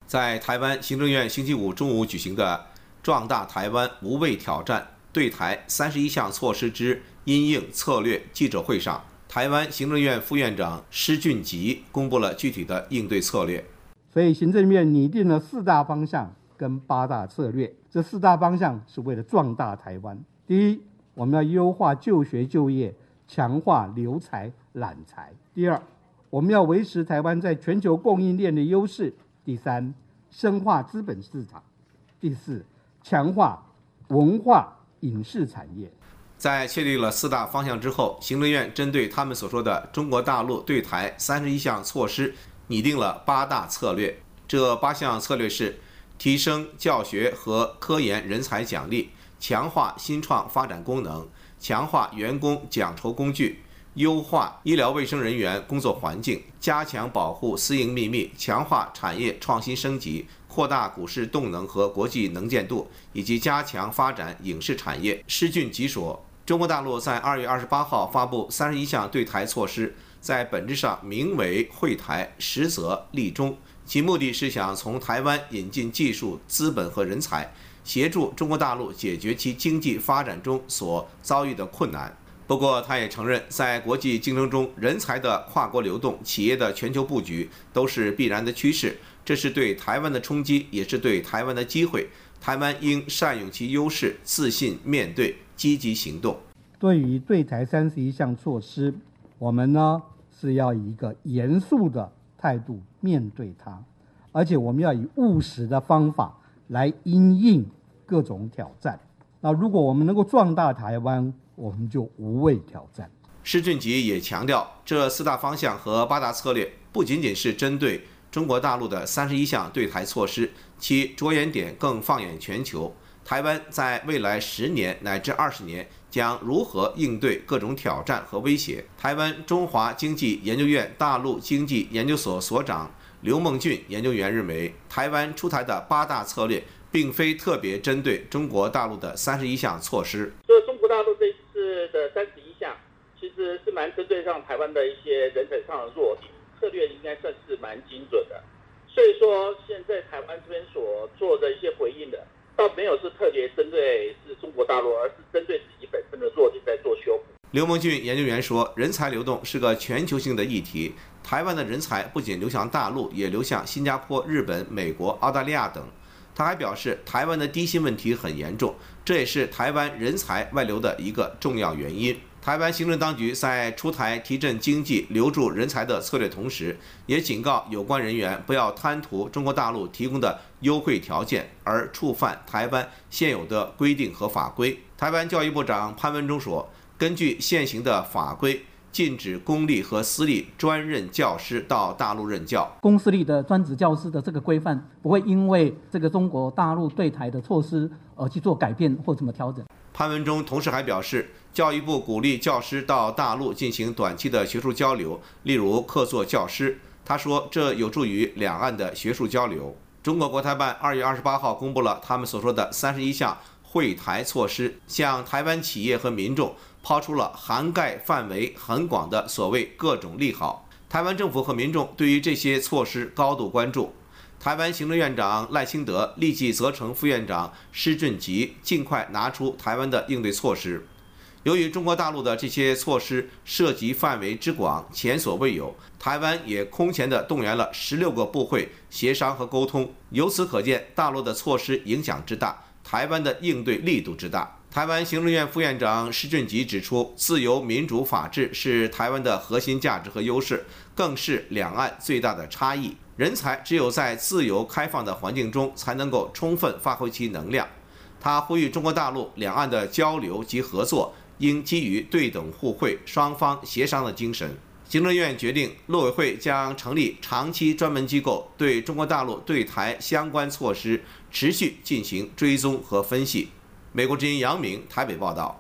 在台湾行政院星期五中午举行的“壮大台湾无畏挑战对台31项措施之因应策略”记者会上，台湾行政院副院长施俊吉公布了具体的应对策略。 所以行政院拟定了4大方向跟8大策略。这4大方向是为了壮大台湾。第一，我们要优化就学就业，强化留才揽才。第二，我们要维持台湾在全球供应链的优势。第三，深化资本市场。第四，强化文化影视产业。 在确立了4大方向之后，行政院针对他们所说的中国大陆对台31项措施拟定了8大策略。这8项策略是：提升教学和科研人才奖励，强化新创发展功能，强化员工奖酬工具，优化医疗卫生人员工作环境，加强保护私营秘密，强化产业创新升级，扩大股市动能和国际能见度，以及加强发展影视产业。施俊吉说，中国大陆在2月28号发布31项对台措施，在本质上名为惠台，实则利中，其目的是想从台湾引进技术、资本和人才，协助中国大陆解决其经济发展中所遭遇的困难。不过，他也承认，在国际竞争中，人才的跨国流动、企业的全球布局都是必然的趋势，这是对台湾的冲击，也是对台湾的机会。台湾应善用其优势，自信面对，积极行动。 对于对台31项措施，我们呢是要以一个严肃的态度面对它，而且我们要以务实的方法来因应各种挑战。那如果我们能够壮大台湾，我们就无畏挑战。 施俊吉也强调，这4大方向和8大策略不仅仅是针对中国大陆的31项对台措施，其着眼点更放眼全球。台湾在未来10年乃至20年将如何应对各种挑战和威胁？台湾中华经济研究院大陆经济研究所所长刘梦俊研究员认为，台湾出台的8大策略并非特别针对中国大陆的31项措施。 所以中国大陆这次的31项，其实是蛮针对上台湾的一些人才上的弱点，策略应该算是蛮精准的。所以说，现在台湾这边所做的一些回应的，倒没有是特别针对是中国大陆，而是针对自己本身的弱点在做修补。 刘梦俊研究员说，人才流动是个全球性的议题，台湾的人才不仅流向大陆，也流向新加坡、日本、美国、澳大利亚等。他还表示，台湾的低薪问题很严重，这也是台湾人才外流的一个重要原因。台湾行政当局在出台提振经济、留住人才的策略同时，也警告有关人员不要贪图中国大陆提供的优惠条件而触犯台湾现有的规定和法规。台湾教育部长潘文忠说，根据现行的法规，禁止公立和私立专任教师到大陆任教。 公私立的专职教师的这个规范不会因为这个中国大陆对台的措施而去做改变或怎么调整。 潘文忠同时还表示，教育部鼓励教师到大陆进行短期的学术交流，例如客座教师。他说，这有助于两岸的学术交流。中国国台办2月28号公布了他们所说的31项惠台措施，向台湾企业和民众抛出了涵盖范围很广的所谓各种利好。台湾政府和民众对于这些措施高度关注。台湾行政院长赖清德立即责成副院长施俊吉尽快拿出台湾的应对措施。由于中国大陆的这些措施涉及范围之广，前所未有，台湾也空前地动员了16个部会协商和沟通。由此可见，大陆的措施影响之大，台湾的应对力度之大。台湾行政院副院长施俊吉指出，自由、民主、法治是台湾的核心价值和优势，更是两岸最大的差异。人才只有在自由开放的环境中，才能够充分发挥其能量。他呼吁中国大陆两岸的交流及合作应基于对等互惠、双方协商的精神。行政院决定，陆委会将成立长期专门机构，对中国大陆对台相关措施持续进行追踪和分析。美国之音杨明台北报道。